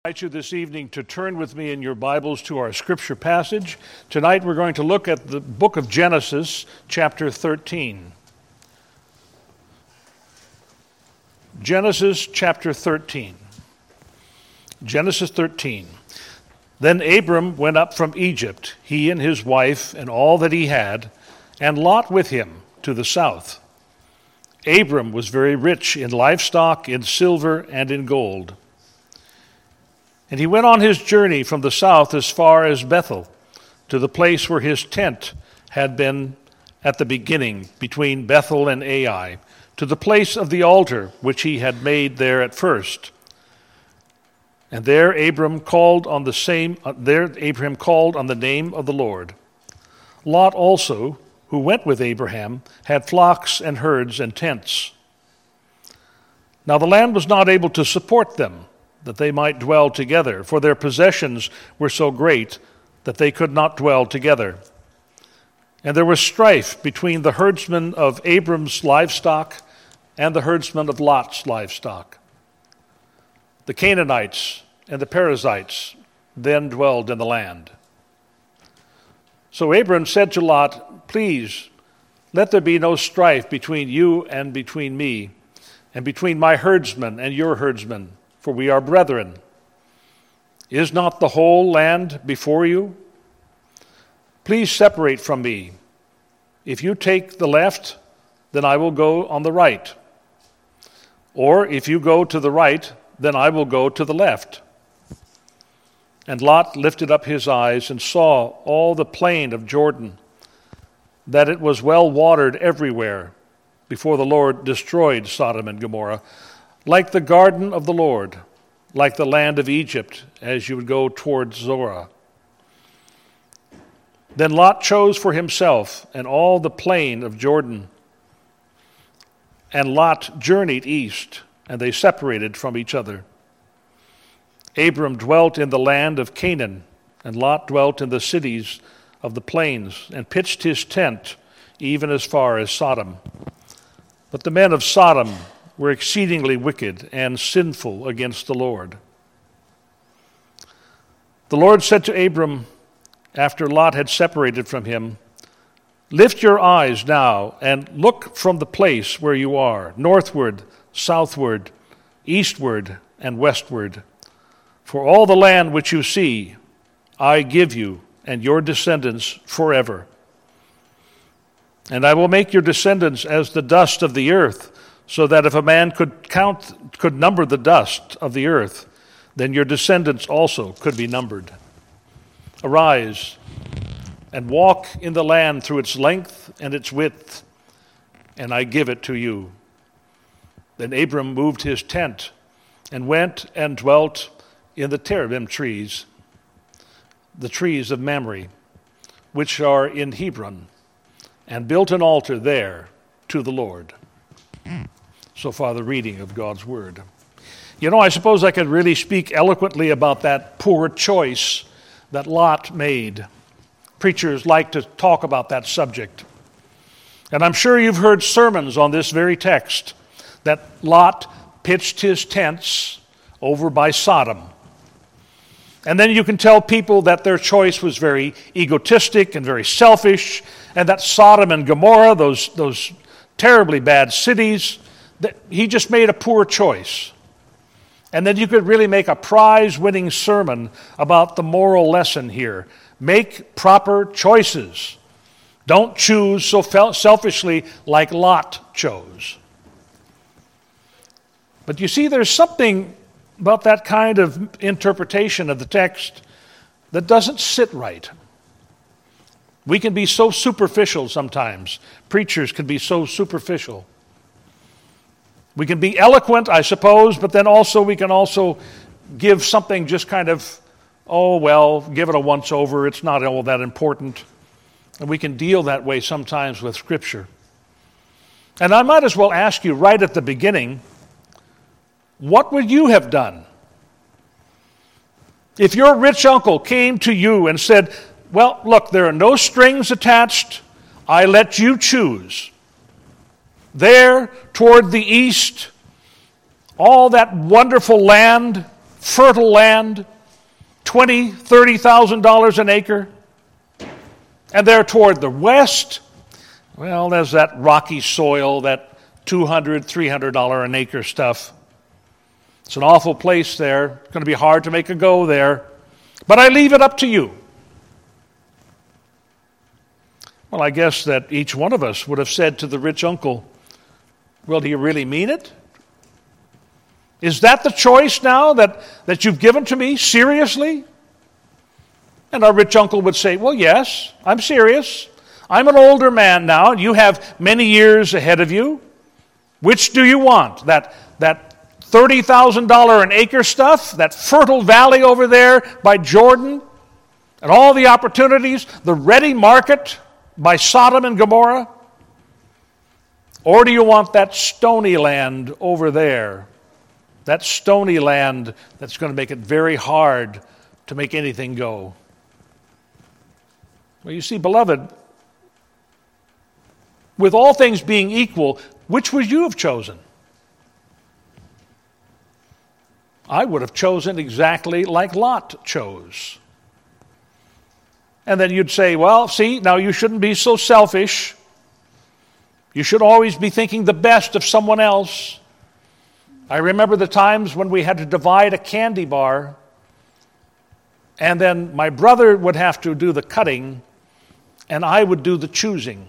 I invite you this evening to turn with me in your Bibles to our scripture passage. Tonight we're going to look at the book of Genesis, chapter 13. Genesis chapter 13. Genesis 13. Then Abram went up from Egypt, he and his wife and all that he had, and Lot with him to the south. Abram was very rich in livestock, in silver, and in gold. And he went on his journey from the south as far as Bethel, to the place where his tent had been at the beginning, between Bethel and Ai, to the place of the altar which he had made there at first. And there Abraham called on the name of the Lord. Lot also, who went with Abraham, had flocks and herds and tents. Now the land was not able to support them, that they might dwell together, for their possessions were so great that they could not dwell together. And there was strife between the herdsmen of Abram's livestock and the herdsmen of Lot's livestock. The Canaanites and the Perizzites then dwelled in the land. So Abram said to Lot, "Please, let there be no strife between you and between me, and between my herdsmen and your herdsmen, for we are brethren. Is not the whole land before you? Please separate from me. If you take the left, then I will go on the right. Or if you go to the right, then I will go to the left." And Lot lifted up his eyes and saw all the plain of Jordan, that it was well watered everywhere, before the Lord destroyed Sodom and Gomorrah, like the garden of the Lord, like the land of Egypt, as you would go towards Zorah. Then Lot chose for himself and all the plain of Jordan. And Lot journeyed east, and they separated from each other. Abram dwelt in the land of Canaan, and Lot dwelt in the cities of the plains, and pitched his tent even as far as Sodom. But the men of Sodom were exceedingly wicked and sinful against the Lord. The Lord said to Abram, after Lot had separated from him, "Lift your eyes now and look from the place where you are, northward, southward, eastward, and westward. For all the land which you see, I give you and your descendants forever. And I will make your descendants as the dust of the earth, so that if a man could number the dust of the earth, then your descendants also could be numbered. Arise and walk in the land through its length and its width, and I give it to you." Then Abram moved his tent and went and dwelt in the terebinth trees, the trees of Mamre, which are in Hebron, and built an altar there to the Lord. So far, the reading of God's word. You know, I suppose I could really speak eloquently about that poor choice that Lot made. Preachers like to talk about that subject. And I'm sure you've heard sermons on this very text, that Lot pitched his tents over by Sodom. And then you can tell people that their choice was very egotistic and very selfish, and that Sodom and Gomorrah, those terribly bad cities, that he just made a poor choice. And then you could really make a prize-winning sermon about the moral lesson here. Make proper choices. Don't choose so selfishly like Lot chose. But you see, there's something about that kind of interpretation of the text that doesn't sit right. We can be so superficial sometimes. Preachers can be so superficial. We can be eloquent, I suppose, but then also we can also give something just kind of, oh, well, give it a once-over. It's not all that important. And we can deal that way sometimes with Scripture. And I might as well ask you right at the beginning, what would you have done? If your rich uncle came to you and said, "Well, look, there are no strings attached. I let you choose. There, toward the east, all that wonderful land fertile land, $20,000, $30,000 an acre. And there toward the west, well, there's that rocky soil, that $200, $300 an acre stuff. It's an awful place there. It's going to be hard to make a go there. But I leave it up to you. Well, I guess that each one of us would have said to the rich uncle, well, do you really mean it? Is that the choice now that you've given to me? Seriously? And our rich uncle would say, well, yes, I'm serious. I'm an older man now, and you have many years ahead of you. Which do you want? That $30,000 an acre stuff, that fertile valley over there by Jordan, and all the opportunities, the ready market by Sodom and Gomorrah? Or do you want that stony land over there? That stony land that's going to make it very hard to make anything go. Well, you see, beloved, with all things being equal, which would you have chosen? I would have chosen exactly like Lot chose. And then you'd say, well, see, now you shouldn't be so selfish. You should always be thinking the best of someone else. I remember the times when we had to divide a candy bar, and then my brother would have to do the cutting, and I would do the choosing.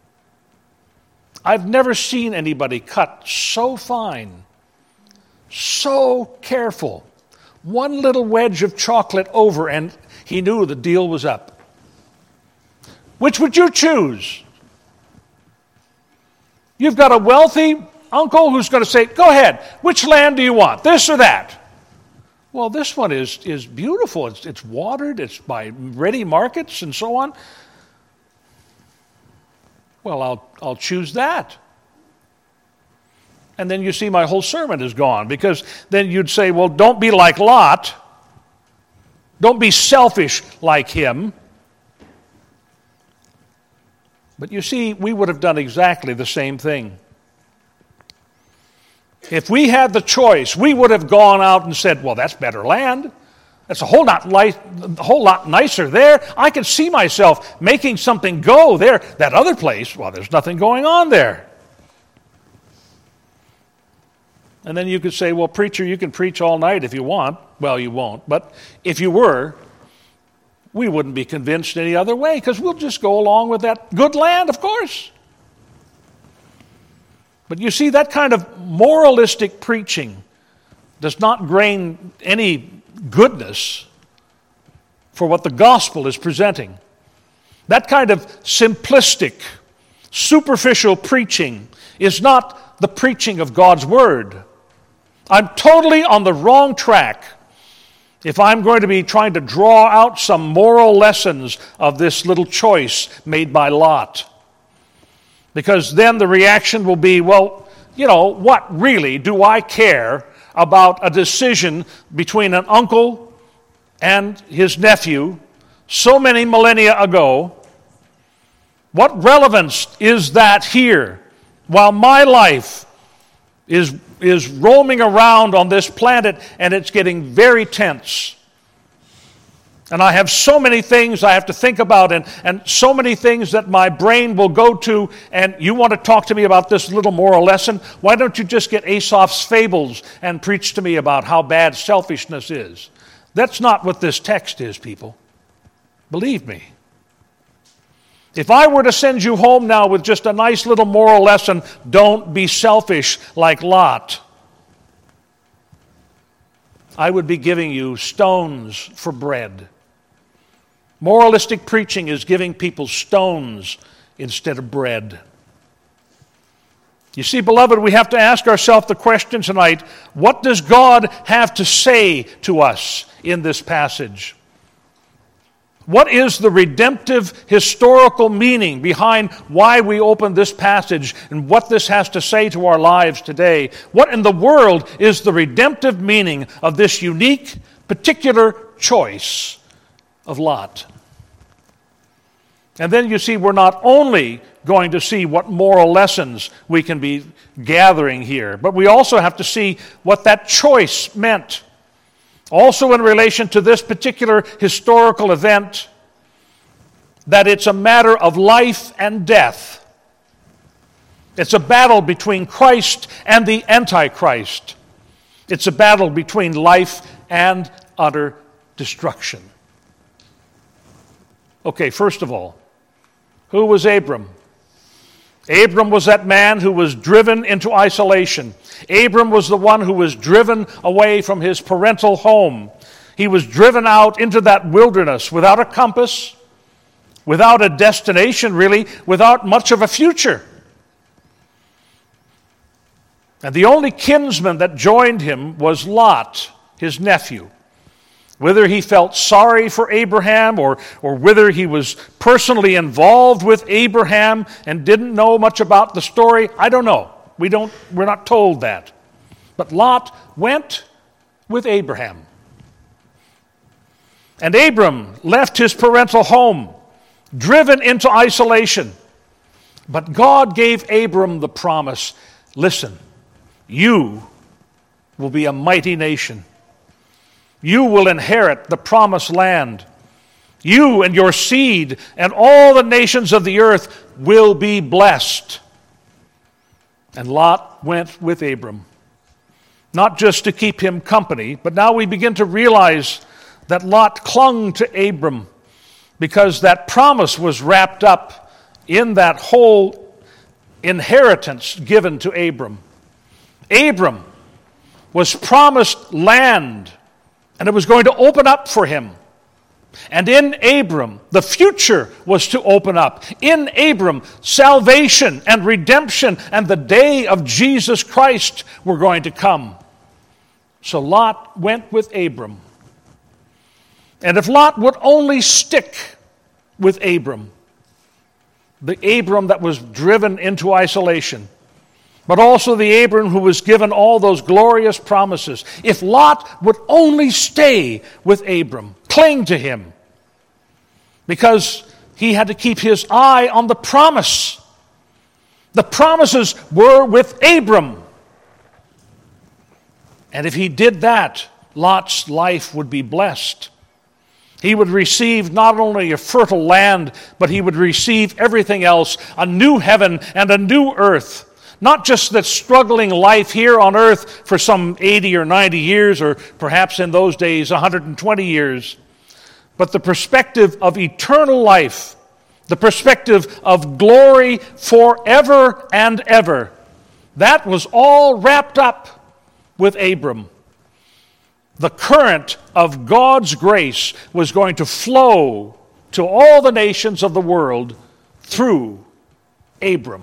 I've never seen anybody cut so fine, so careful. One little wedge of chocolate over, and he knew the deal was up. Which would you choose? You've got a wealthy uncle who's going to say, go ahead, which land do you want, this or that? Well, this one is beautiful. It's watered, it's by ready markets and so on. Well, I'll choose that. And then you see my whole sermon is gone, because then you'd say, well, don't be like Lot. Don't be selfish like him. But you see, we would have done exactly the same thing. If we had the choice, we would have gone out and said, well, that's better land. That's a whole lot nicer there. I can see myself making something go there. That other place, well, there's nothing going on there. And then you could say, well, preacher, you can preach all night if you want. Well, you won't. But if you were, we wouldn't be convinced any other way, because we'll just go along with that good land, of course. But you see, that kind of moralistic preaching does not gain any goodness for what the gospel is presenting. That kind of simplistic, superficial preaching is not the preaching of God's word. I'm totally on the wrong track if I'm going to be trying to draw out some moral lessons of this little choice made by Lot. Because then the reaction will be, well, you know, what really do I care about a decision between an uncle and his nephew so many millennia ago? What relevance is that here while my life is roaming around on this planet and it's getting very tense? And I have so many things I have to think about, and so many things that my brain will go to, and you want to talk to me about this little moral lesson? Why don't you just get Aesop's fables and preach to me about how bad selfishness is? That's not what this text is, people. Believe me. If I were to send you home now with just a nice little moral lesson, don't be selfish like Lot, I would be giving you stones for bread. Moralistic preaching is giving people stones instead of bread. You see, beloved, we have to ask ourselves the question tonight, what does God have to say to us in this passage? What is the redemptive historical meaning behind why we open this passage and what this has to say to our lives today? What in the world is the redemptive meaning of this unique, particular choice of Lot? And then you see, we're not only going to see what moral lessons we can be gathering here, but we also have to see what that choice meant. Also in relation to this particular historical event, that it's a matter of life and death. It's a battle between Christ and the Antichrist. It's a battle between life and utter destruction. Okay, first of all, who was Abram? Abram was that man who was driven into isolation. Abram was the one who was driven away from his parental home. He was driven out into that wilderness without a compass, without a destination really, without much of a future. And the only kinsman that joined him was Lot, his nephew. Whether he felt sorry for Abraham or whether he was personally involved with Abraham and didn't know much about the story, I don't know. We're not told that. But Lot went with Abraham. And Abram left his parental home, driven into isolation. But God gave Abram the promise, listen, you will be a mighty nation. You will inherit the promised land. You and your seed and all the nations of the earth will be blessed. And Lot went with Abram, not just to keep him company, but now we begin to realize that Lot clung to Abram because that promise was wrapped up in that whole inheritance given to Abram. Abram was promised land, and it was going to open up for him. And in Abram, the future was to open up. In Abram, salvation and redemption and the day of Jesus Christ were going to come. So Lot went with Abram. And if Lot would only stick with Abram, the Abram that was driven into isolation, but also the Abram who was given all those glorious promises. If Lot would only stay with Abram, cling to him, because he had to keep his eye on the promise. The promises were with Abram. And if he did that, Lot's life would be blessed. He would receive not only a fertile land, but he would receive everything else, a new heaven and a new earth. Not just that struggling life here on earth for some 80 or 90 years, or perhaps in those days 120 years, but the perspective of eternal life, the perspective of glory forever and ever. That was all wrapped up with Abram. The current of God's grace was going to flow to all the nations of the world through Abram.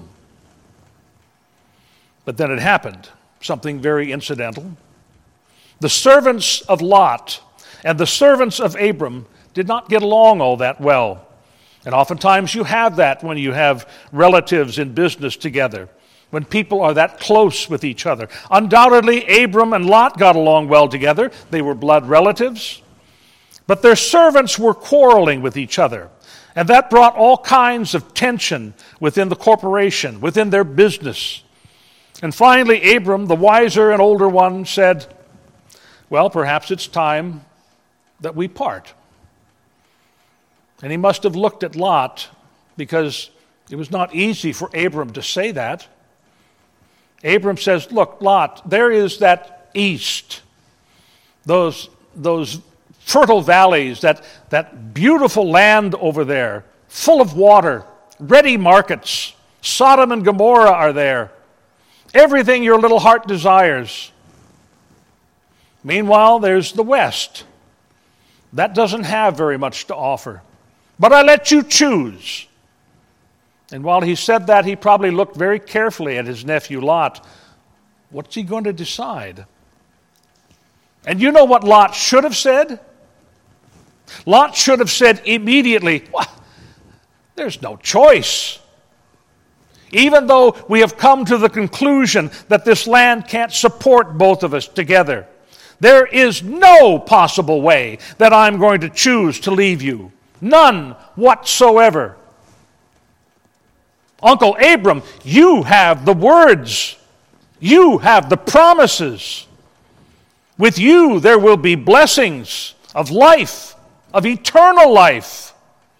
But then it happened, something very incidental. The servants of Lot and the servants of Abram did not get along all that well. And oftentimes you have that when you have relatives in business together, when people are that close with each other. Undoubtedly, Abram and Lot got along well together. They were blood relatives. But their servants were quarreling with each other. And that brought all kinds of tension within the corporation, within their business. And finally, Abram, the wiser and older one, said, well, perhaps it's time that we part. And he must have looked at Lot, because it was not easy for Abram to say that. Abram says, look, Lot, there is that east, those fertile valleys, that beautiful land over there, full of water, ready markets. Sodom and Gomorrah are there. Everything your little heart desires. Meanwhile, there's the west. That doesn't have very much to offer. But I let you choose. And while he said that, he probably looked very carefully at his nephew Lot. What's he going to decide? And you know what Lot should have said? Lot should have said immediately, well, there's no choice. Even though we have come to the conclusion that this land can't support both of us together, there is no possible way that I'm going to choose to leave you. None whatsoever. Uncle Abram, you have the words. You have the promises. With you there will be blessings of life, of eternal life.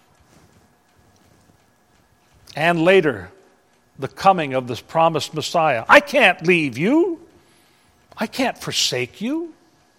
And later, the coming of this promised Messiah. I can't leave you. I can't forsake you.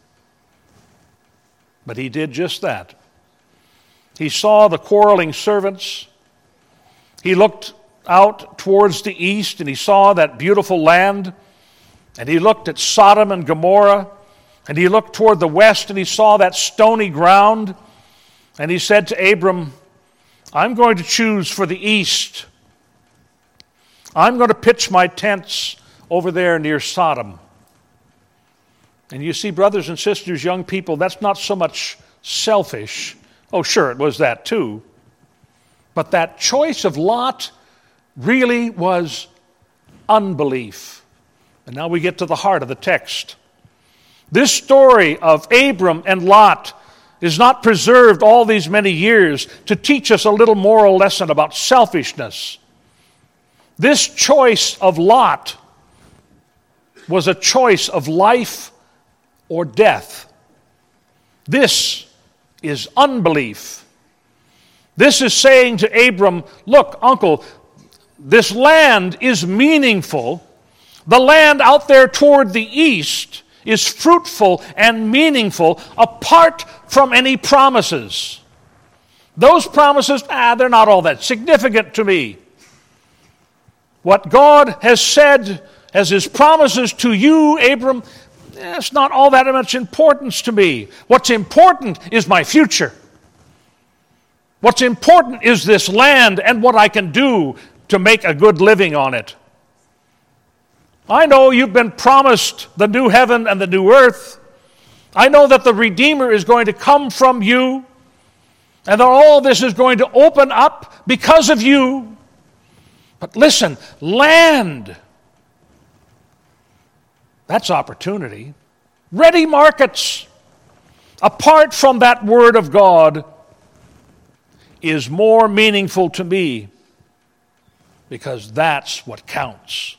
But he did just that. He saw the quarreling servants. He looked out towards the east and he saw that beautiful land. And he looked at Sodom and Gomorrah. And he looked toward the west and he saw that stony ground. And he said to Abram, I'm going to choose for the east. I'm going to pitch my tents over there near Sodom. And you see, brothers and sisters, young people, that's not so much selfish. Oh, sure, it was that too. But that choice of Lot really was unbelief. And now we get to the heart of the text. This story of Abram and Lot is not preserved all these many years to teach us a little moral lesson about selfishness. This choice of Lot was a choice of life or death. This is unbelief. This is saying to Abram, look, uncle, this land is meaningful. The land out there toward the east is fruitful and meaningful apart from any promises. Those promises, they're not all that significant to me. What God has said as his promises to you, Abram, it's not all that much importance to me. What's important is my future. What's important is this land and what I can do to make a good living on it. I know you've been promised the new heaven and the new earth. I know that the Redeemer is going to come from you, and that all this is going to open up because of you. But listen, land, that's opportunity. Ready markets, apart from that Word of God, is more meaningful to me because that's what counts.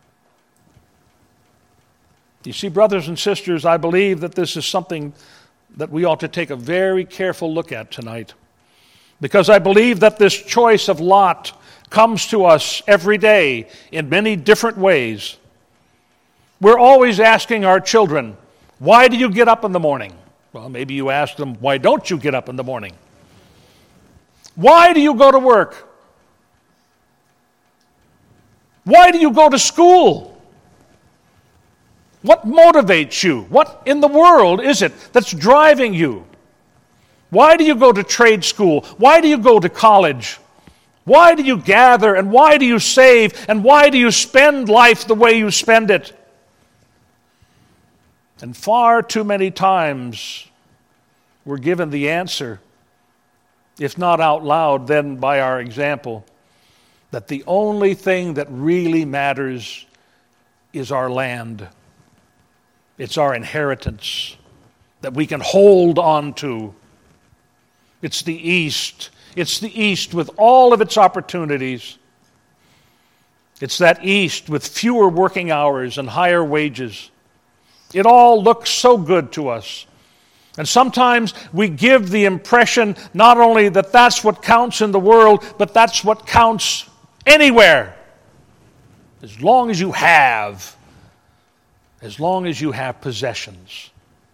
You see, brothers and sisters, I believe that this is something that we ought to take a very careful look at tonight, because I believe that this choice of Lot comes to us every day in many different ways. We're always asking our children, why do you get up in the morning? Well, maybe you ask them, why don't you get up in the morning? Why do you go to work? Why do you go to school? What motivates you? What in the world is it that's driving you? Why do you go to trade school? Why do you go to college? Why do you gather and why do you save and why do you spend life the way you spend it? And far too many times we're given the answer, if not out loud, then by our example, that the only thing that really matters is our land. It's our inheritance that we can hold on to. It's the East. It's the East with all of its opportunities. It's that East with fewer working hours and higher wages. It all looks so good to us. And sometimes we give the impression not only that that's what counts in the world, but that's what counts anywhere. As long as you have possessions.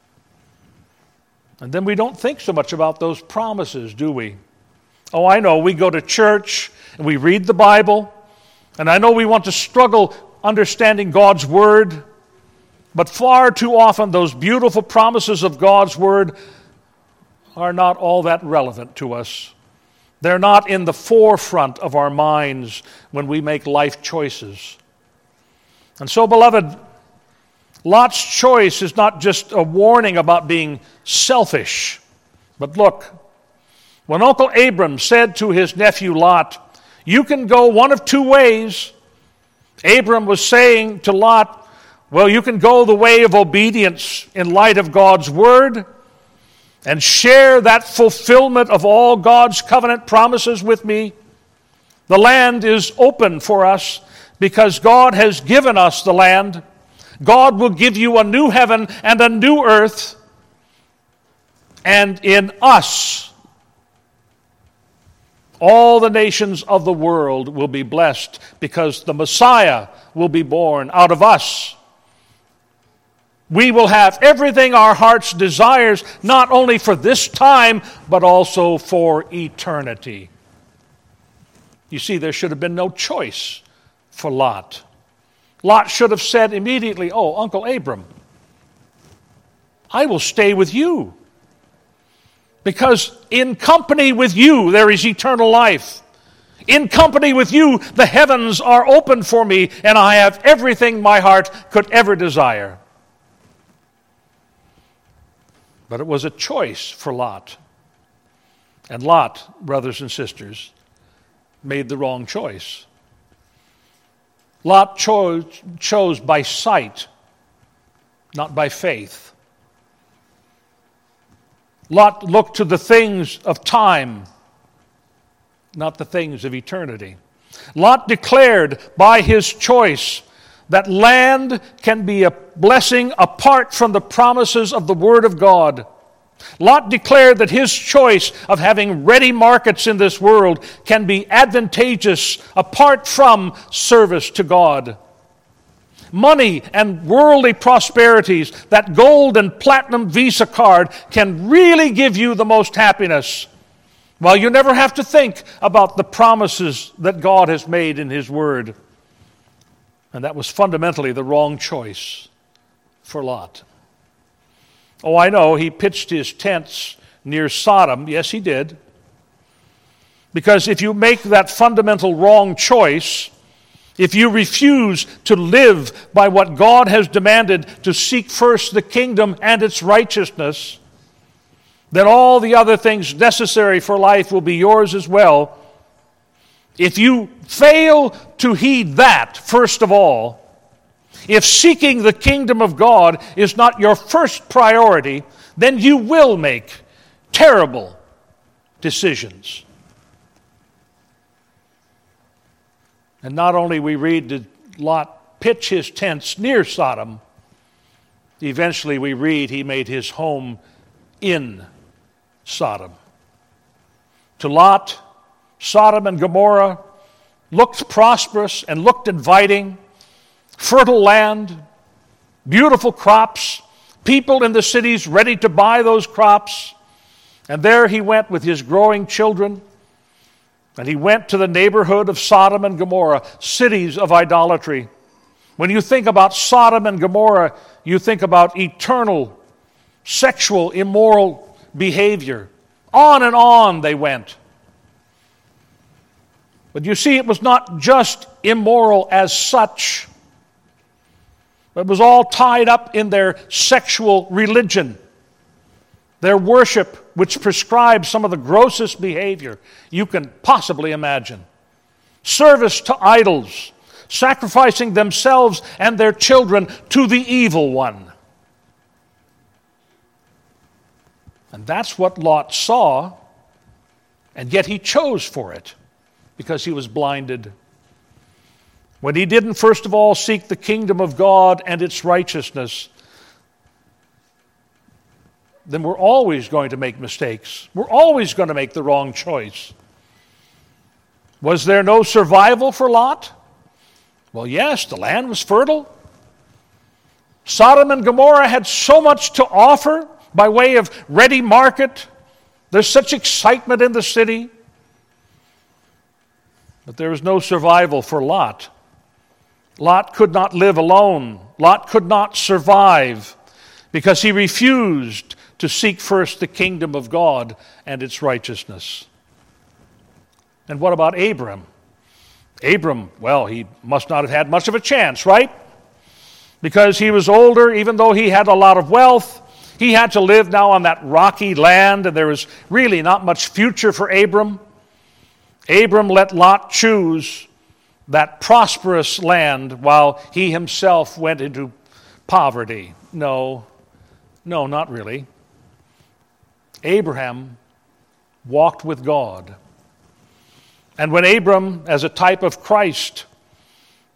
And then we don't think so much about those promises, do we? Oh, I know, we go to church and we read the Bible, and I know we want to struggle understanding God's Word, but far too often those beautiful promises of God's Word are not all that relevant to us. They're not in the forefront of our minds when we make life choices. And so, beloved, Lot's choice is not just a warning about being selfish. But look, when Uncle Abram said to his nephew Lot, you can go one of two ways, Abram was saying to Lot, well, you can go the way of obedience in light of God's Word and share that fulfillment of all God's covenant promises with me. The land is open for us because God has given us the land. God will give you a new heaven and a new earth, and in us all the nations of the world will be blessed, because the Messiah will be born out of us. We will have everything our hearts desires, not only for this time, but also for eternity. You see, there should have been no choice for Lot. Lot should have said immediately, "Oh, Uncle Abram, I will stay with you, because in company with you there is eternal life. In company with you the heavens are open for me, and I have everything my heart could ever desire." But it was a choice for Lot. And Lot, brothers and sisters, made the wrong choice. Lot chose by sight, not by faith. Lot looked to the things of time, not the things of eternity. Lot declared by his choice that land can be a blessing apart from the promises of the Word of God. Lot declared that his choice of having ready markets in this world can be advantageous apart from service to God. Money and worldly prosperities, that gold and platinum Visa card, can really give you the most happiness, while you never have to think about the promises that God has made in His Word. And that was fundamentally the wrong choice for Lot. Oh, I know, he pitched his tents near Sodom. Yes, he did. Because if you make that fundamental wrong choice, if you refuse to live by what God has demanded, to seek first the kingdom and its righteousness, then all the other things necessary for life will be yours as well. If you fail to heed that, first of all, if seeking the kingdom of God is not your first priority, then you will make terrible decisions. And not only we read did Lot pitch his tents near Sodom, eventually we read he made his home in Sodom. To Lot, Sodom and Gomorrah looked prosperous and looked inviting. Fertile land, beautiful crops, people in the cities ready to buy those crops. And there he went with his growing children, and he went to the neighborhood of Sodom and Gomorrah, cities of idolatry. When you think about Sodom and Gomorrah, you think about eternal, sexual, immoral behavior. On and on they went. But you see, it was not just immoral as such. It was all tied up in their sexual religion, their worship, which prescribed some of the grossest behavior you can possibly imagine. Service to idols, sacrificing themselves and their children to the evil one. And that's what Lot saw, and yet he chose for it because he was blinded. When he didn't, first of all, seek the kingdom of God and its righteousness, then we're always going to make mistakes. We're always going to make the wrong choice. Was there no survival for Lot? Well, yes, the land was fertile. Sodom and Gomorrah had so much to offer by way of ready market. There's such excitement in the city. But there was no survival for Lot. Lot could not live alone. Lot could not survive because he refused to seek first the kingdom of God and its righteousness. And what about Abram? Abram, well, he must not have had much of a chance, right? Because he was older, even though he had a lot of wealth. He had to live now on that rocky land, and there was really not much future for Abram. Abram let Lot choose that prosperous land while he himself went into poverty. No, not really. Abraham walked with God. And when Abram, as a type of Christ,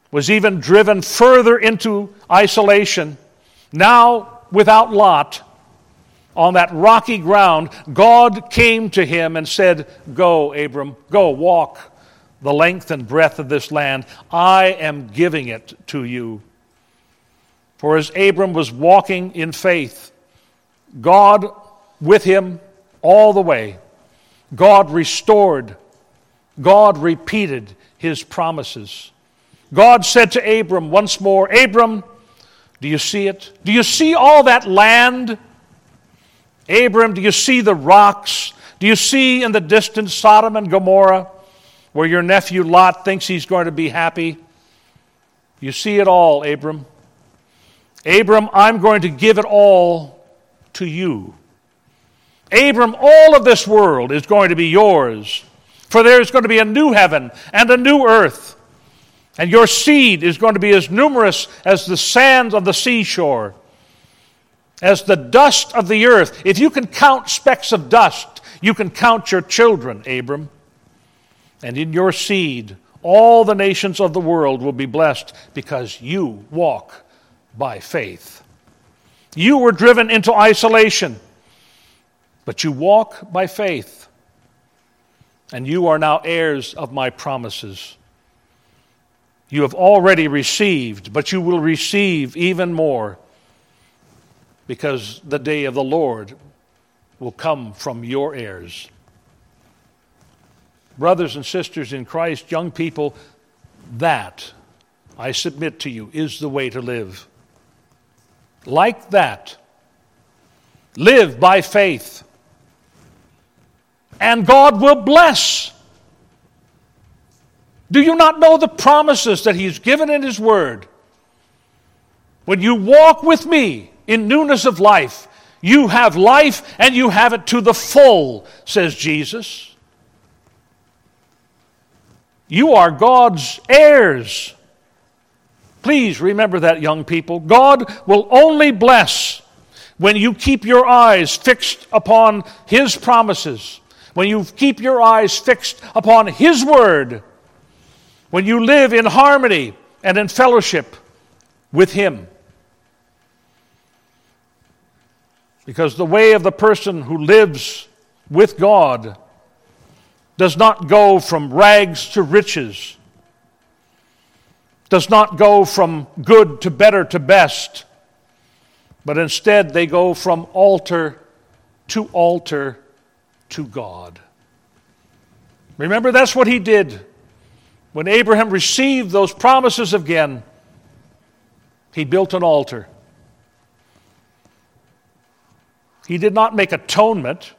was even driven further into isolation. Now, without Lot, on that rocky ground, God came to him and said, "Go, Abram, go walk the length and breadth of this land. I am giving it to you." For as Abram was walking in faith, God with him all the way, God restored, God repeated his promises. God said to Abram once more, "Abram, do you see it? Do you see all that land? Abram, do you see the rocks? Do you see in the distance Sodom and Gomorrah, where your nephew Lot thinks he's going to be happy? You see it all, Abram. Abram, I'm going to give it all to you. Abram, all of this world is going to be yours, for there's going to be a new heaven and a new earth, and your seed is going to be as numerous as the sands of the seashore, as the dust of the earth. If you can count specks of dust, you can count your children, Abram. And in your seed, all the nations of the world will be blessed because you walk by faith. You were driven into isolation, but you walk by faith. And you are now heirs of my promises. You have already received, but you will receive even more, because the day of the Lord will come from your heirs. Brothers and sisters in Christ, young people, that, I submit to you, is the way to live. Like that, live by faith, and God will bless. Do you not know the promises that He's given in His Word? When you walk with me in newness of life, you have life and you have it to the full, says Jesus. You are God's heirs. Please remember that, young people. God will only bless when you keep your eyes fixed upon His promises, when you keep your eyes fixed upon His Word, when you live in harmony and in fellowship with Him. Because the way of the person who lives with God does not go from rags to riches, does not go from good to better to best, but instead they go from altar to God. Remember, that's what he did. When Abraham received those promises again, he built an altar. He did not make atonement.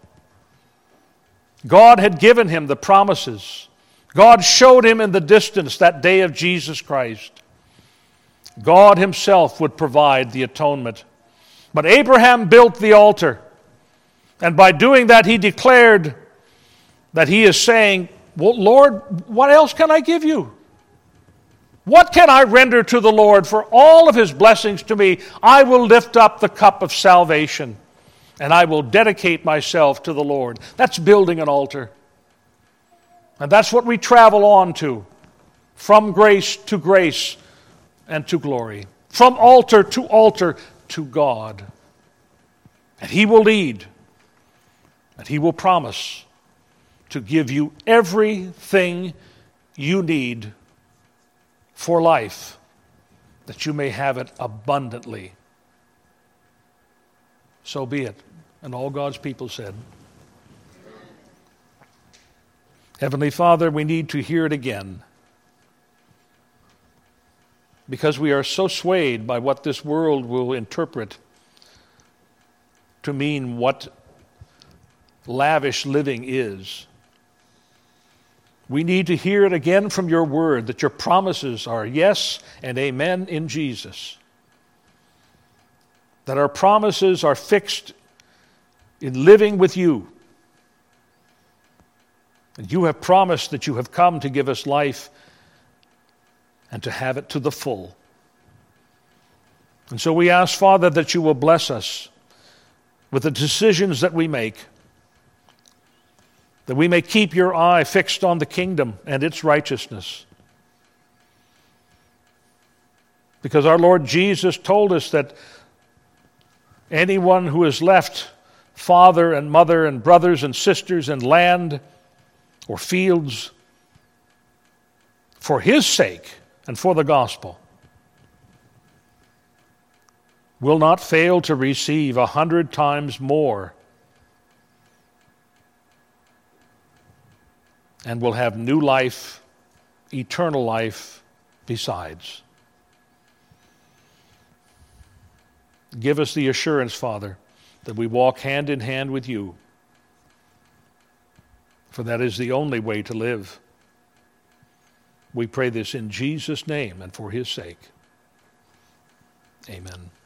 God had given him the promises. God showed him in the distance that day of Jesus Christ. God Himself would provide the atonement. But Abraham built the altar. And by doing that, he declared that he is saying, "Well, Lord, what else can I give you? What can I render to the Lord for all of His blessings to me? I will lift up the cup of salvation, and I will dedicate myself to the Lord." That's building an altar. And that's what we travel on to, from grace and to glory, from altar to God. And He will lead, and He will promise to give you everything you need for life, that you may have it abundantly. So be it. And all God's people said, Heavenly Father, we need to hear it again, because we are so swayed by what this world will interpret to mean what lavish living is. We need to hear it again from your word, that your promises are yes and amen in Jesus. That our promises are fixed in living with you. And you have promised that you have come to give us life and to have it to the full. And so we ask, Father, that you will bless us with the decisions that we make, that we may keep your eye fixed on the kingdom and its righteousness, Because our Lord Jesus told us that anyone who has left father and mother and brothers and sisters and land or fields for his sake and for the gospel will not fail to receive 100 times more and will have new life, eternal life besides. Give us the assurance, Father, that we walk hand in hand with you, for that is the only way to live. We pray this in Jesus' name and for his sake. Amen.